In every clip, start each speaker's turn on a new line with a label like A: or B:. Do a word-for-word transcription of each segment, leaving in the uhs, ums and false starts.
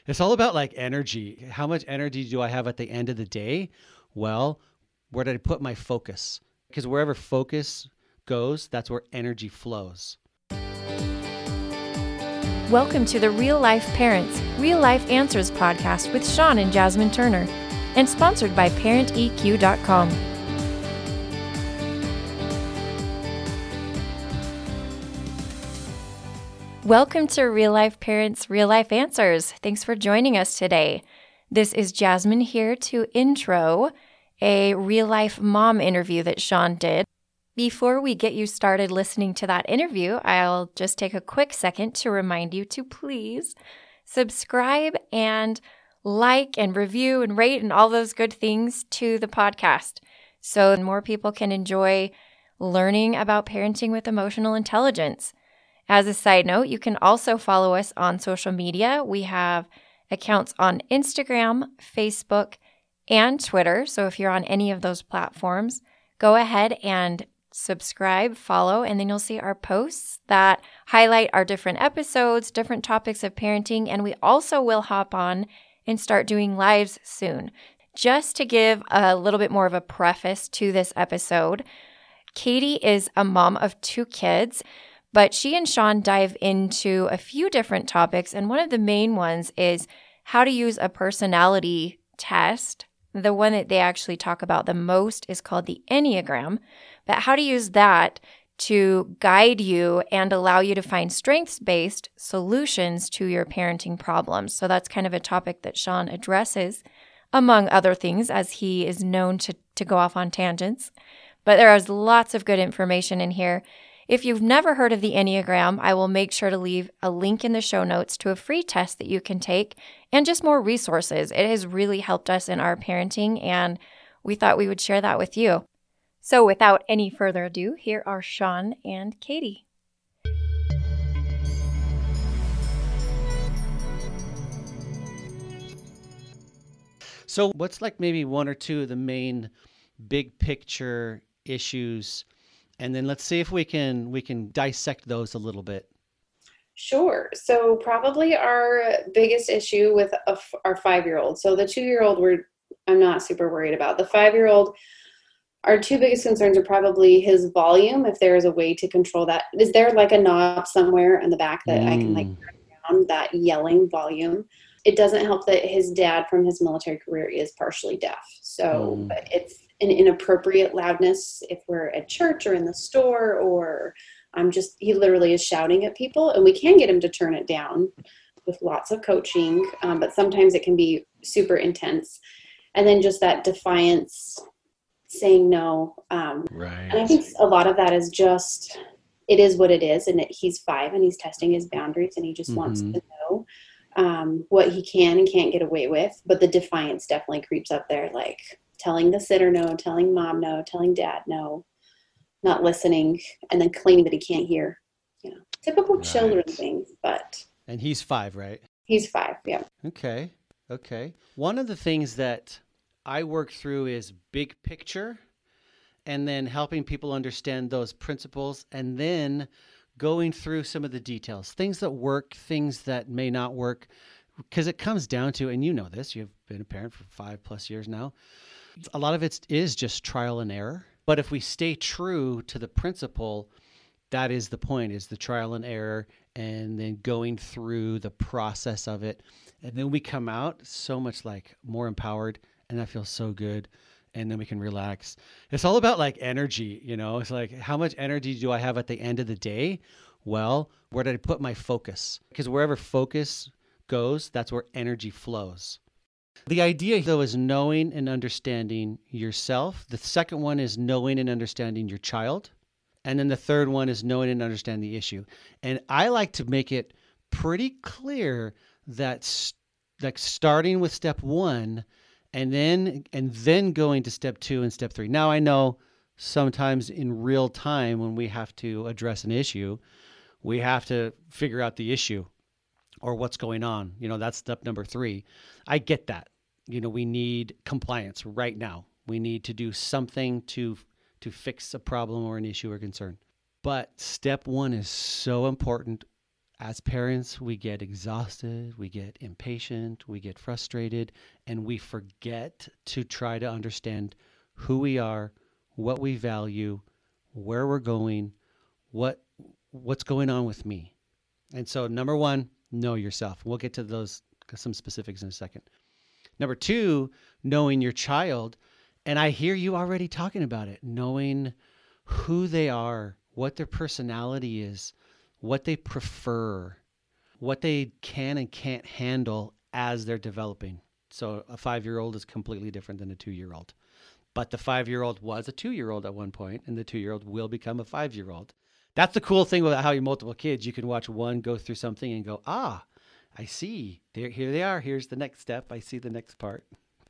A: It's all about like energy. How much energy do I have at the end of the day? Well, where did I put my focus? Because wherever focus goes, that's where energy flows.
B: Welcome to the Real Life Parents, Real Life Answers podcast with Sean and Jasmine Turner, and sponsored by parent E Q dot com. Welcome to Real Life Parents, Real Life Answers. Thanks for joining us today. This is Jasmine here to intro a real life mom interview that Sean did. Before we get you started listening to that interview, I'll just take a quick second to remind you to please subscribe and like and review and rate and all those good things to the podcast so more people can enjoy learning about parenting with emotional intelligence. As a side note, you can also follow us on social media. We have accounts on Instagram, Facebook, and Twitter. So if you're on any of those platforms, go ahead and subscribe, follow, and then you'll see our posts that highlight our different episodes, different topics of parenting, and we also will hop on and start doing lives soon. Just to give a little bit more of a preface to this episode, Katie is a mom of two kids, but she and Sean dive into a few different topics, and one of the main ones is how to use a personality test. The one that they actually talk about the most is called the Enneagram, but how to use that to guide you and allow you to find strengths-based solutions to your parenting problems. So that's kind of a topic that Sean addresses, among other things, as he is known to, to go off on tangents. But there is lots of good information in here. If you've never heard of the Enneagram, I will make sure to leave a link in the show notes to a free test that you can take and just more resources. It has really helped us in our parenting, and we thought we would share that with you. So without any further ado, here are Sean and Katie.
A: So what's like maybe one or two of the main big picture issues? And then let's see if we can we can dissect those a little bit.
C: Sure. So probably our biggest issue with a, our five-year-old. So the two-year-old, we're I'm not super worried about. The five-year-old, our two biggest concerns are probably his volume. If there is a way to control that, is there like a knob somewhere in the back that mm. I can like turn down that yelling volume? It doesn't help that his dad from his military career is partially deaf. So mm. but it's an inappropriate loudness if we're at church or in the store, or I'm just, he literally is shouting at people, and we can get him to turn it down with lots of coaching. Um, but sometimes it can be super intense. And then just that defiance, saying no. Um, right. And I think a lot of that is just, it is what it is. And it, he's five and he's testing his boundaries, and he just mm-hmm. wants to know um, what he can and can't get away with. But the defiance definitely creeps up there, like telling the sitter no, telling mom no, telling dad no, not listening, and then claiming that he can't hear. You know, typical right. children things, but.
A: And he's five, right?
C: He's five, yeah.
A: Okay, okay. One of the things that I work through is big picture, and then helping people understand those principles, and then going through some of the details, things that work, things that may not work, because it comes down to, and you know this, you've been a parent for five plus years now, a lot of it is just trial and error. But if we stay true to the principle, that is the point, is the trial and error, and then going through the process of it. And then we come out so much like more empowered, and that feels so good. And then we can relax. It's all about like energy, you know, it's like, how much energy do I have at the end of the day? Well, where did I put my focus? Because wherever focus goes, that's where energy flows. The idea, though, is knowing and understanding yourself. The second one is knowing and understanding your child. And then the third one is knowing and understanding the issue. And I like to make it pretty clear that like starting with step one and then and then going to step two and step three. Now, I know sometimes in real time when we have to address an issue, we have to figure out the issue or what's going on. You know, that's step number three. I get that. You know, we need compliance right now. We need to do something to to fix a problem or an issue or concern. But step one is so important As parents, we get exhausted, we get impatient, we get frustrated, and we forget to try to understand who we are, what we value, where we're going, what what's going on with me. And so number one, know yourself. We'll get to those some specifics in a second. Number two, knowing your child. And I hear you already talking about it, knowing who they are, what their personality is, what they prefer, what they can and can't handle as they're developing. So a five-year-old is completely different than a two-year-old. But the five-year-old was a two-year-old at one point, and the two-year-old will become a five-year-old. That's the cool thing about how you multiple kids. You can watch one go through something and go, ah, I see. There, here they are. Here's the next step. I see the next part.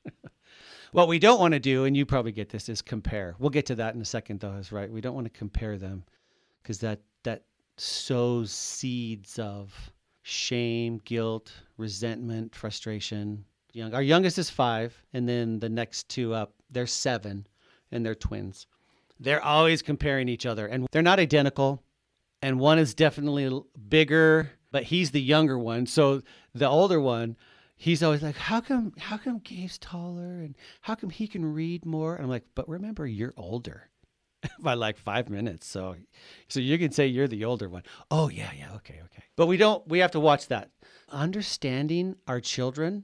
A: What we don't want to do, and you probably get this, is compare. We'll get to that in a second, though, is right. We don't want to compare them because that that sows seeds of shame, guilt, resentment, frustration. Young, our youngest is five, and then the next two up, they're seven, and they're twins. They're always comparing each other, and they're not identical. And one is definitely bigger, but he's the younger one. So the older one, he's always like, how come, how come Gabe's taller, and how come he can read more? And I'm like, but remember, you're older by like five minutes. So, so you can say you're the older one. Oh yeah, yeah, okay, okay. But we don't, we have to watch that. Understanding our children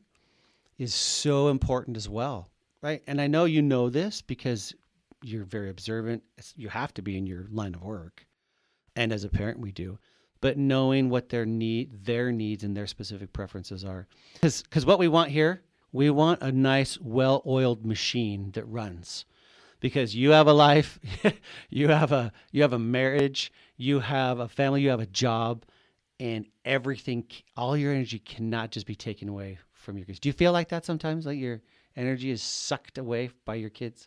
A: is so important as well, right? And I know you know this because you're very observant. You have to be in your line of work. And as a parent, we do. But knowing what their need, their needs and their specific preferences are. Because because what we want here, we want a nice, well-oiled machine that runs. Because you have a life, you have a you have a marriage, you have a family, you have a job, and everything, all your energy cannot just be taken away from your kids. Do you feel like that sometimes? Like your energy is sucked away by your kids?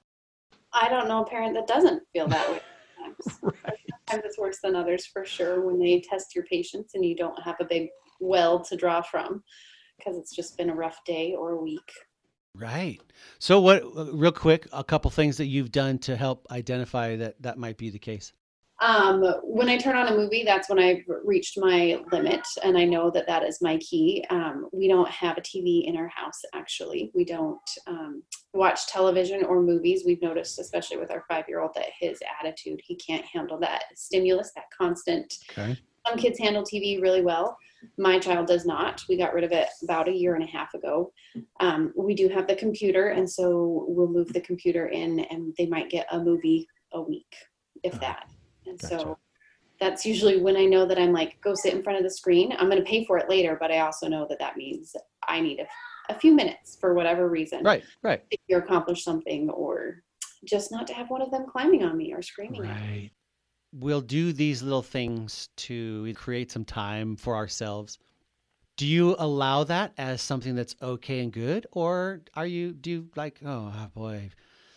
C: I don't know a parent that doesn't feel that way sometimes. Right. Sometimes it's worse than others for sure when they test your patience and you don't have a big well to draw from because it's just been a rough day or a week.
A: Right. So what, real quick, a couple things that you've done to help identify that that might be the case.
C: Um, when I turn on a movie, that's when I've reached my limit, and I know that that is my key. Um, we don't have a T V in our house, actually. We don't um, watch television or movies. We've noticed, especially with our five-year-old, that his attitude, he can't handle that stimulus, that constant.
A: Okay.
C: Some kids handle T V really well. My child does not. We got rid of it about a year and a half ago. Um, we do have the computer, and so we'll move the computer in, and they might get a movie a week, if that. And gotcha. So that's usually when I know that I'm like, go sit in front of the screen. I'm going to pay for it later, but I also know that that means I need a, a few minutes for whatever reason.
A: Right, right.
C: To accomplish something, or just not to have one of them climbing on me or screaming
A: right.
C: at me.
A: We'll do these little things to create some time for ourselves. Do you allow that as something that's okay and good? Or are you, do you like, oh, oh boy,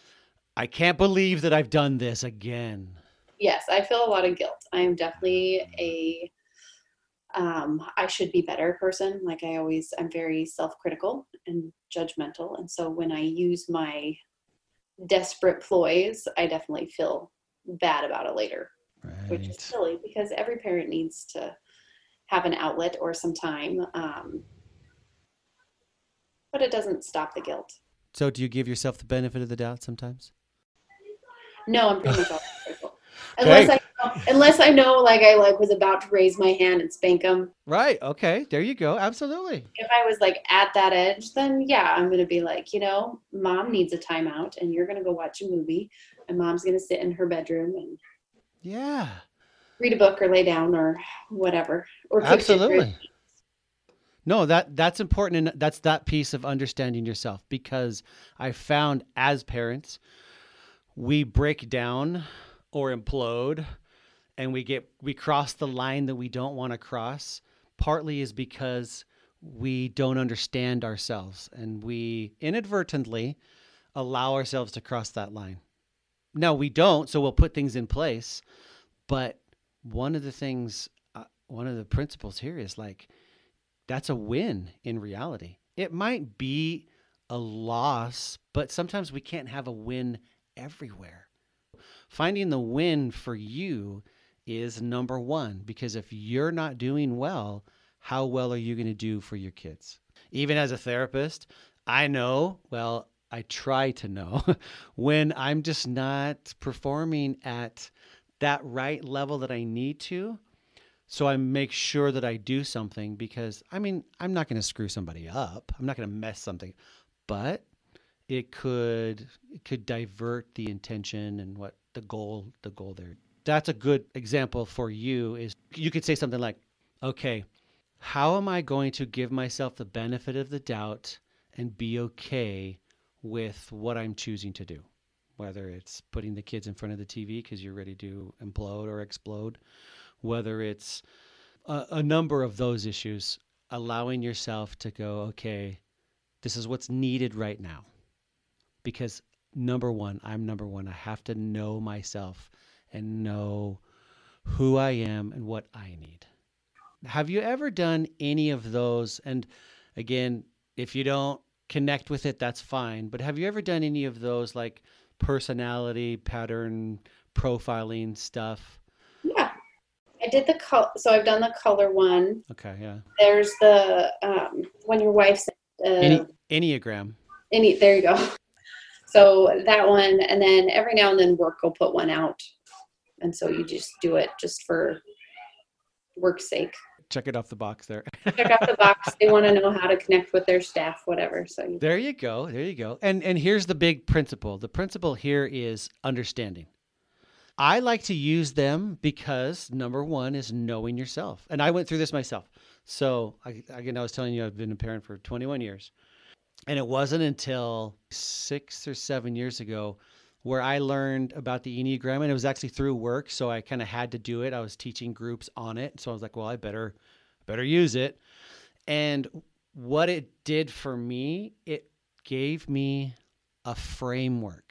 A: I can't believe that I've done this again?
C: Yes, I feel a lot of guilt. I am definitely a, um, I should be better person. Like I always, I'm very self-critical and judgmental. And so when I use my desperate ploys, I definitely feel bad about it later, right. Which is silly because every parent needs to have an outlet or some time. Um, but it doesn't stop the guilt.
A: So do you give yourself the benefit of the doubt sometimes?
C: No, I'm pretty much always critical. Unless okay. I know, unless I know, like I like was about to raise my hand and spank him.
A: Right. Okay. There you go. Absolutely.
C: If I was like at that edge, then yeah, I'm gonna be like, you know, mom needs a timeout, and you're gonna go watch a movie, and mom's gonna sit in her bedroom and
A: yeah,
C: read a book or lay down or whatever. Or
A: absolutely. No, that that's important, and that's that piece of understanding yourself, because I found as parents, we break down or implode, and we get we cross the line that we don't want to cross. Partly is because we don't understand ourselves, and we inadvertently allow ourselves to cross that line. No, we don't, so we'll put things in place. But one of the things, uh, one of the principles here is like, that's a win in reality. It might be a loss, but sometimes we can't have a win everywhere. Finding the win for you is number one, because if you're not doing well, how well are you going to do for your kids? Even as a therapist, I know, well, I try to know when I'm just not performing at that right level that I need to. So I make sure that I do something because, I mean, I'm not going to screw somebody up. I'm not going to mess something, but it could it could divert the intention and what the goal the goal there. That's a good example for you. Is you could say something like, okay, how am I going to give myself the benefit of the doubt and be okay with what I'm choosing to do? Whether it's putting the kids in front of the T V because you're ready to implode or explode, whether it's a, a number of those issues, allowing yourself to go, okay, this is what's needed right now. Because number one, I'm number one. I have to know myself and know who I am and what I need. Have you ever done any of those? And again, if you don't connect with it, that's fine. But have you ever done any of those like personality pattern profiling stuff?
C: Yeah. I did the color. So I've done the color one.
A: Okay. Yeah.
C: There's the, um, when your wife's, uh,
A: Any, Enneagram.
C: any, there you go. So that one, and then every now and then work will put one out. And so you just do it just for work's sake.
A: Check it off the box there.
C: Check out the box. They want to know how to connect with their staff, whatever. So you-
A: there you go. There you go. And and here's the big principle. The principle here is understanding. I like to use them because number one is knowing yourself. And I went through this myself. So I, again, I was telling you, I've been a parent for twenty-one years. And it wasn't until six or seven years ago where I learned about the Enneagram, and it was actually through work. So I kind of had to do it. I was teaching groups on it. So I was like, well, I better, better use it. And what it did for me, it gave me a framework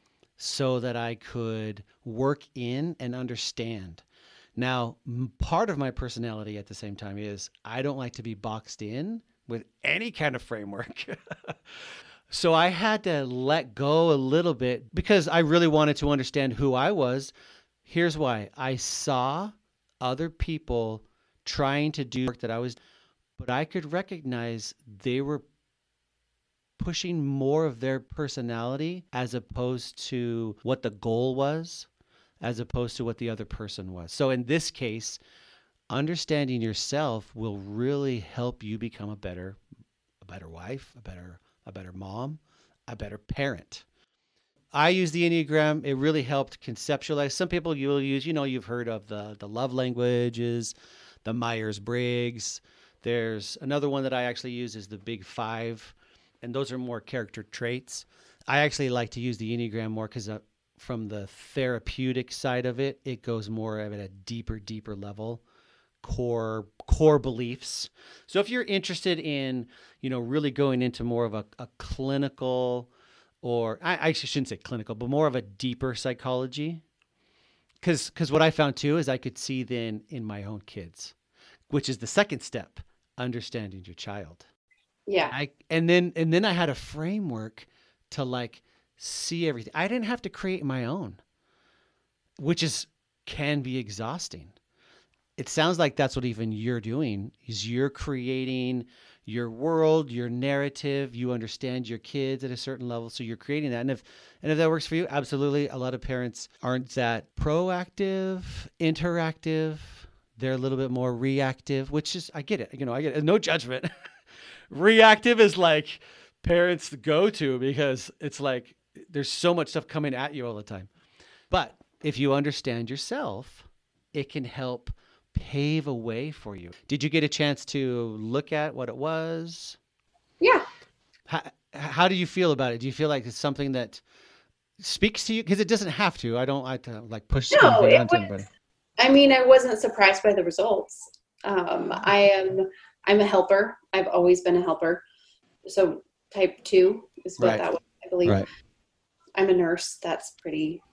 A: so that I could work in and understand. Now, part of my personality at the same time is I don't like to be boxed in with any kind of framework. So I had to let go a little bit because I really wanted to understand who I was. Here's why. I saw other people trying to do work that I was, but I could recognize they were pushing more of their personality as opposed to what the goal was, as opposed to what the other person was. So in this case, understanding yourself will really help you become a better, a better wife, a better, a better mom, a better parent. I use the Enneagram. It really helped conceptualize. Some people you will use, you know, you've heard of the, the love languages, the Myers-Briggs. There's another one that I actually use is the Big Five. And those are more character traits. I actually like to use the Enneagram more because uh, from the therapeutic side of it, it goes more at a deeper, deeper level, core core beliefs. So if you're interested in, you know, really going into more of a, a clinical, or I, I shouldn't say clinical, but more of a deeper psychology, because because what I found too is I could see then in my own kids, which is the second step, understanding your child.
C: yeah.
A: I and then and then I had a framework to like see everything. I didn't have to create my own, which is can be exhausting. It sounds like that's what even you're doing is you're creating your world, your narrative. You understand your kids at a certain level, so you're creating that. And if and if that works for you, absolutely. A lot of parents aren't that proactive, interactive. They're a little bit more reactive, which is I get it. You know, I get it. No judgment. Reactive is like parents to go to because it's like there's so much stuff coming at you all the time. But if you understand yourself, it can help pave a way for you. Did you get a chance to look at what it was?
C: Yeah.
A: How, how do you feel about it? Do you feel like it's something that speaks to you? Because it doesn't have to. I don't like to like push
C: No,
A: anything
C: it
A: onto
C: was,
A: anybody.
C: I mean, I wasn't surprised by the results. Um, I am, I'm a helper. I've always been a helper. So type two is what
A: Right.
C: that was, I believe.
A: Right.
C: I'm a nurse. That's pretty,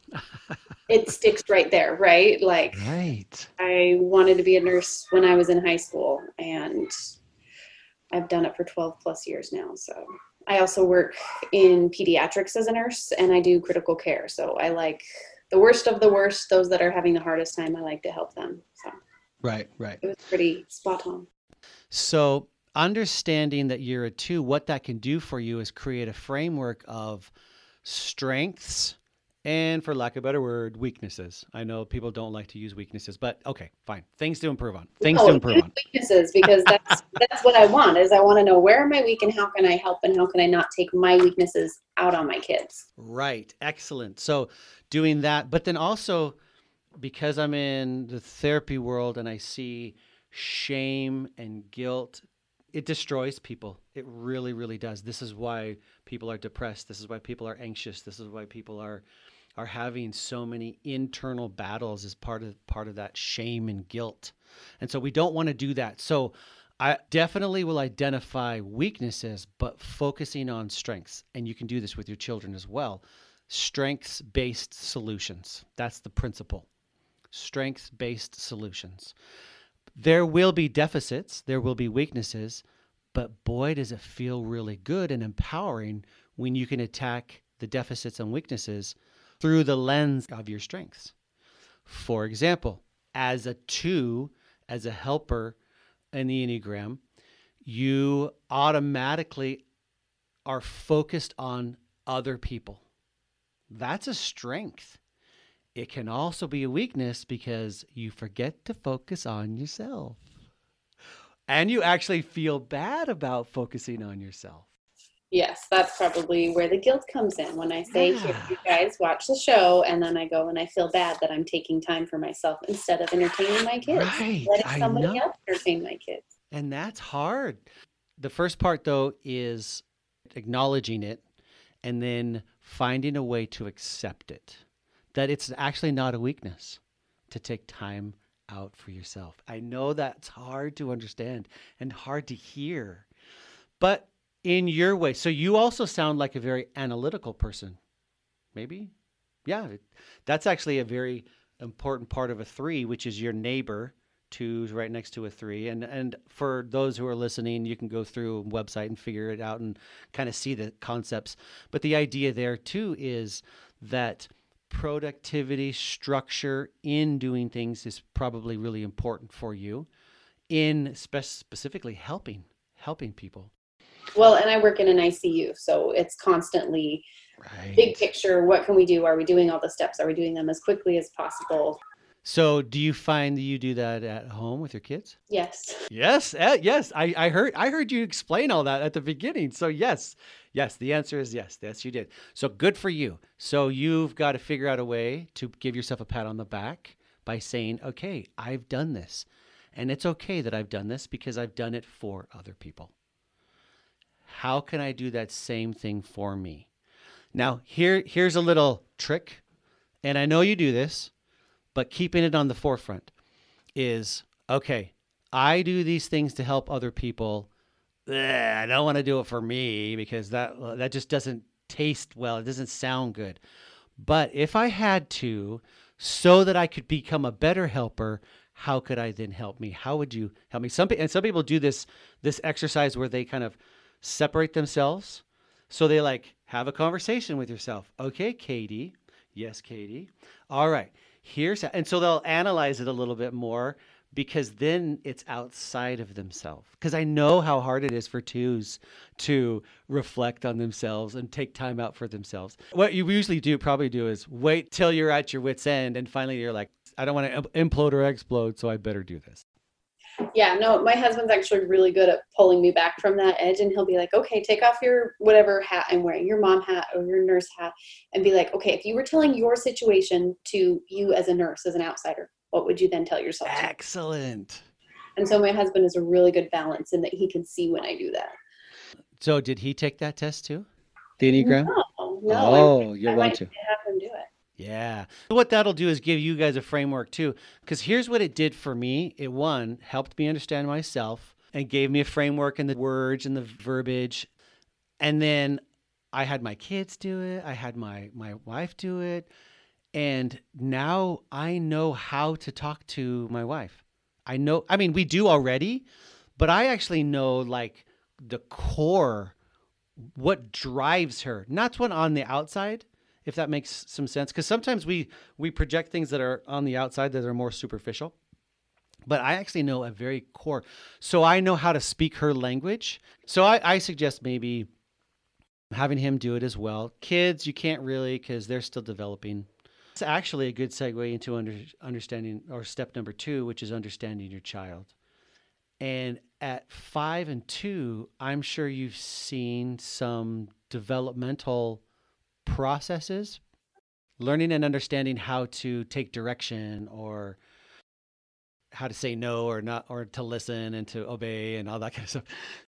C: it sticks right there, right? Like
A: Right.
C: I wanted to be a nurse when I was in high school, and I've done it for twelve plus years now. So I also work in pediatrics as a nurse, and I do critical care. So I like the worst of the worst, those that are having the hardest time, I like to help them. So
A: Right, right.
C: it was pretty spot on.
A: So understanding that you're a two, what that can do for you is create a framework of strengths and, for lack of a better word, weaknesses. I know people don't like to use weaknesses, but okay, fine. Things to improve on. Things
C: No,
A: to improve
C: use
A: on.
C: weaknesses, because that's that's what I want. Is I want to know, where am I weak and how can I help, and how can I not take my weaknesses out on my kids.
A: Right. Excellent. So doing that, but then also because I'm in the therapy world and I see shame and guilt, it destroys people. It really, really does. This is why people are depressed. This is why people are anxious. This is why people are are having so many internal battles as part of part of that shame and guilt. And so we don't want to do that. So I definitely will identify weaknesses, but focusing on strengths. And you can do this with your children as well. Strengths-based solutions. That's the principle. Strengths-based solutions. There will be deficits, there will be weaknesses, but boy, does it feel really good and empowering when you can attack the deficits and weaknesses through the lens of your strengths. For example, as a two, as a helper in the Enneagram, you automatically are focused on other people. That's a strength. It can also be a weakness because you forget to focus on yourself. And you actually feel bad about focusing on yourself.
C: Yes, that's probably where the guilt comes in. When I say,
A: Yeah.
C: here, you guys watch the show, and then I go and I feel bad that I'm taking time for myself instead of entertaining my kids.
A: Right,
C: Letting
A: I
C: somebody
A: know.
C: else entertain my kids.
A: And that's hard. The first part, though, is acknowledging it and then finding a way to accept it. That it's actually not a weakness to take time out for yourself. I know that's hard to understand and hard to hear, but in your way. So you also sound like a very analytical person. Maybe? Yeah, that's actually a very important part of a three, which is your neighbor. Two's right next to a three. And and for those who are listening, you can go through a website and figure it out and kind of see the concepts. But the idea there too is that productivity, structure in doing things is probably really important for you in spe- specifically helping, helping people.
C: Well, and I work in an I C U, so it's constantly
A: Right.
C: big picture. What can we do? Are we doing all the steps? Are we doing them as quickly as possible?
A: So do you find that you do that at home with your kids?
C: Yes.
A: Yes, uh, yes. I, I heard I heard you explain all that at the beginning. So yes, yes. The answer is yes. Yes, you did. So good for you. So you've got to figure out a way to give yourself a pat on the back by saying, "Okay, I've done this, and it's okay that I've done this because I've done it for other people. How can I do that same thing for me?" Now, here here's a little trick, and I know you do this, but keeping it on the forefront is, okay, I do these things to help other people. Ugh, I don't want to do it for me because that that just doesn't taste well. It doesn't sound good. But if I had to, so that I could become a better helper, how could I then help me? How would you help me? Some pe- and some people do this this exercise where they kind of separate themselves. So they like have a conversation with yourself. Okay, Katie. Yes, Katie. All right. Here's how, and so they'll analyze it a little bit more because then it's outside of themselves. Because I know how hard it is for twos to reflect on themselves and take time out for themselves. What you usually do, probably do, is wait till you're at your wit's end, and finally you're like, I don't want to implode or explode, so I better do this.
C: Yeah, no, my husband's actually really good at pulling me back from that edge, and he'll be like, okay, take off your whatever hat I'm wearing, your mom hat or your nurse hat, and be like, okay, if you were telling your situation to you as a nurse, as an outsider, what would you then tell yourself to?
A: Excellent.
C: And so my husband is a really good balance in that he can see when I do that.
A: So did he take that test too? The Enneagram?
C: No, no.
A: Oh,
C: I,
A: you'll
C: I
A: want
C: might
A: to.
C: have him do it.
A: Yeah. What that'll do is give you guys a framework too. Because here's what it did for me. It, one, helped me understand myself and gave me a framework and the words and the verbiage. And then I had my kids do it. I had my, my wife do it. And now I know how to talk to my wife. I know, I mean, we do already, but I actually know like the core, what drives her. Not what on the outside. if that makes some sense. Because sometimes we we project things that are on the outside that are more superficial. But I actually know a very core. So I know how to speak her language. So I, I suggest maybe having him do it as well. Kids, you can't really because they're still developing. It's actually a good segue into under, understanding, or step number two, which is understanding your child. And at five and two, I'm sure you've seen some developmental processes, learning and understanding how to take direction, or how to say no or not, or to listen and to obey and all that kind of stuff.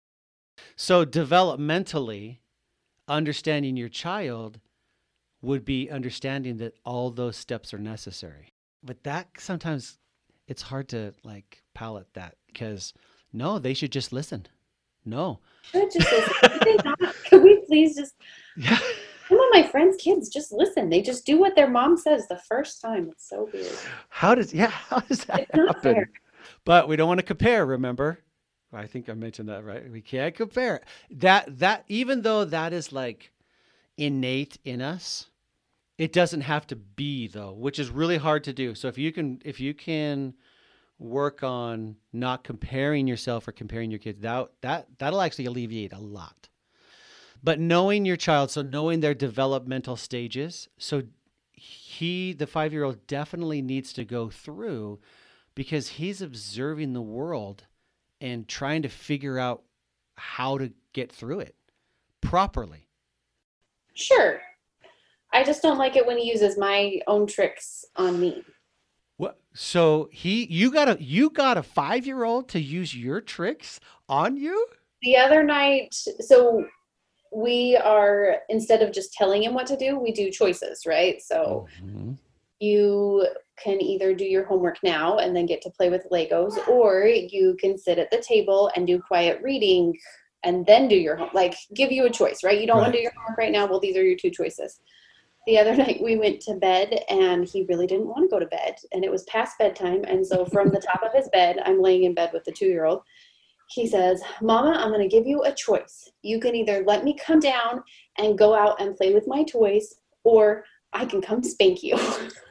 A: So developmentally, understanding your child would be understanding that all those steps are necessary. But that sometimes it's hard to like palate that, because no, they should just listen. No.
C: Should just listen. Can they not? Can we please just,
A: Yeah.
C: some of my friends' kids just listen. They just do what their mom says the first time. It's so weird.
A: How does, yeah, how does that
C: It's not
A: happen?
C: fair.
A: But we don't want to compare, remember? I think I mentioned that, right? We can't compare. That, that, even though that is like innate in us, it doesn't have to be though, which is really hard to do. So if you can, if you can work on not comparing yourself or comparing your kids, that, that, that'll actually alleviate a lot. But knowing your child, so knowing their developmental stages, so he, the five-year-old, definitely needs to go through, because he's observing the world and trying to figure out how to get through it properly.
C: Sure. I just don't like it when he uses my own tricks on me.
A: What? So he, you got a, you got a five-year-old to use your tricks on you?
C: The other night, so we are, instead of just telling him what to do, we do choices, right? So
A: Mhm.
C: you can either do your homework now and then get to play with Legos, or you can sit at the table and do quiet reading and then do your home, like give you a choice, right? You don't want to do
A: Right.
C: your homework right now. Well, these are your two choices. The other night we went to bed and he really didn't want to go to bed, and it was past bedtime. And so from the top of his bed, I'm laying in bed with the two-year-old. He says, "Mama, I'm going to give you a choice. You can either let me come down and go out and play with my toys, or I can come spank you."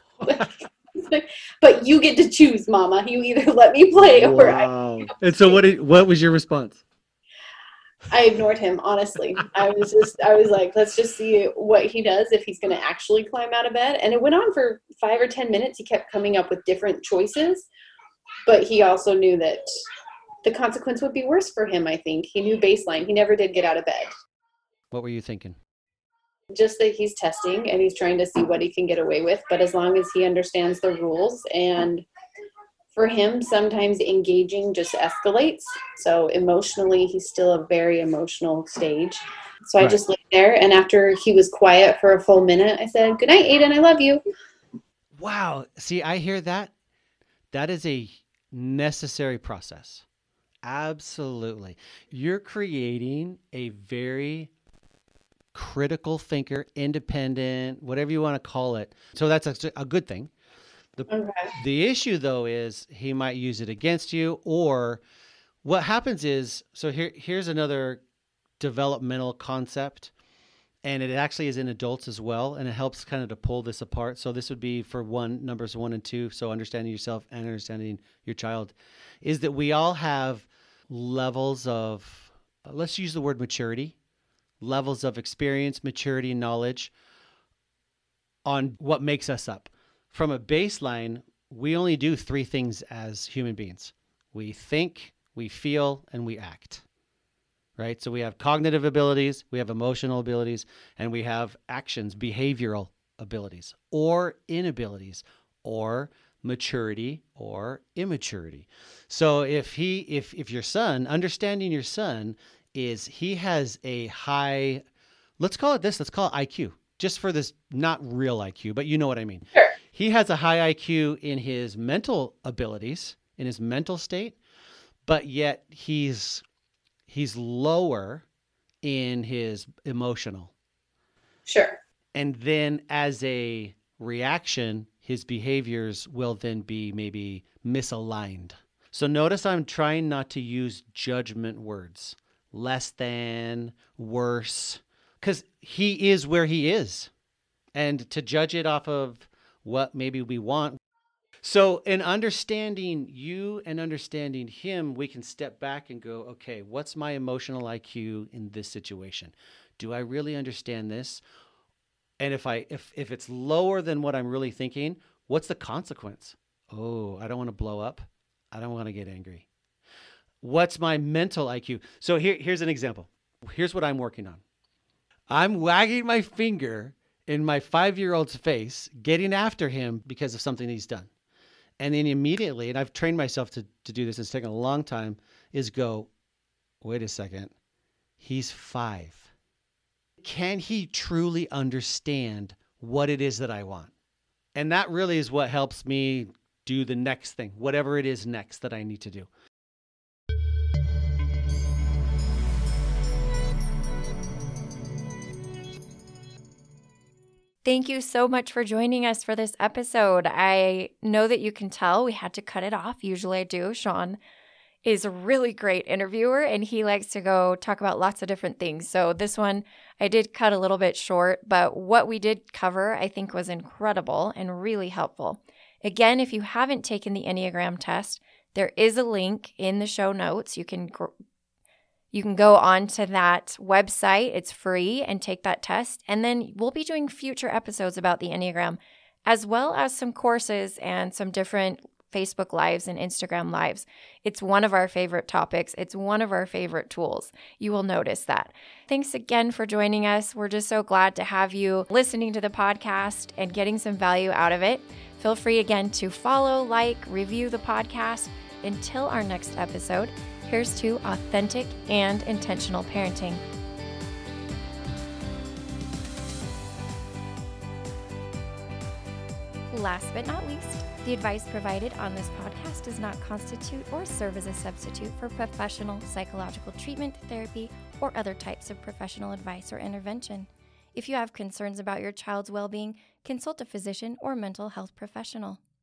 C: But you get to choose, Mama. You either let me play or I.
A: Wow. And so what did, what was your response?
C: I ignored him, honestly. I was just, I was like, let's just see what he does, if he's going to actually climb out of bed. And it went on for five or ten minutes. He kept coming up with different choices, but he also knew that the consequence would be worse for him, I think. He knew baseline. He never did get out of bed.
A: What were you thinking?
C: Just that he's testing and he's trying to see what he can get away with. But as long as he understands the rules, and for him, sometimes engaging just escalates. So emotionally, he's still a very emotional stage. So I
A: Right.
C: just laid there, and after he was quiet for a full minute, I said, "Good night, Aiden. I love you."
A: Wow. See, I hear that. That is a necessary process. Absolutely. You're creating a very critical thinker, independent, whatever you want to call it. So that's a, a good thing. The,
C: Okay.
A: the issue, though, is he might use it against you, or what happens is, so here, here's another developmental concept, and it actually is in adults as well, and it helps kind of to pull this apart. So this would be for one, numbers one and two, so understanding yourself and understanding your child, is that we all have levels of, uh, let's use the word maturity, levels of experience, maturity, and knowledge on what makes us up. From a baseline, we only do three things as human beings. We think, we feel, and we act. Right? So we have cognitive abilities, we have emotional abilities, and we have actions, behavioral abilities, or inabilities, or maturity or immaturity. So if he if if your son, understanding your son is he has a high, let's call it this, let's call it I Q, just for this, not real I Q, but you know what I mean.
C: Sure.
A: He has a high I Q in his mental abilities, in his mental state, but yet he's he's lower in his emotional.
C: Sure.
A: And then as a reaction, his behaviors will then be maybe misaligned. So notice I'm trying not to use judgment words, less than, worse, because he is where he is. and to judge it off of what maybe we want. So in understanding you and understanding him, we can step back and go, okay, what's my emotional I Q in this situation? Do I really understand this? And if I if if it's lower than what I'm really thinking, what's the consequence? Oh, I don't want to blow up. I don't want to get angry. What's my mental I Q? So here, here's an example. Here's what I'm working on. I'm wagging my finger in my five-year-old's face, getting after him because of something he's done. And then immediately, and I've trained myself to, to do this, it's taken a long time, is go, wait a second, he's five. Can he truly understand what it is that I want? And that really is what helps me do the next thing, whatever it is next that I need to do.
B: Thank you so much for joining us for this episode. I know that you can tell we had to cut it off. Usually I do. Sean is a really great interviewer, and he likes to go talk about lots of different things. So this one I did cut a little bit short, but what we did cover I think was incredible and really helpful. Again, if you haven't taken the Enneagram test, there is a link in the show notes. You can gr- You can go on to that website. It's free, and take that test. And then we'll be doing future episodes about the Enneagram, as well as some courses and some different Facebook Lives and Instagram Lives. It's one of our favorite topics. It's one of our favorite tools. You will notice that. Thanks again for joining us. We're just so glad to have you listening to the podcast and getting some value out of it. Feel free again to follow, like, review the podcast. Until our next episode, here's to authentic and intentional parenting. Last but not least, the advice provided on this podcast does not constitute or serve as a substitute for professional psychological treatment, therapy, or other types of professional advice or intervention. If you have concerns about your child's well-being, consult a physician or mental health professional.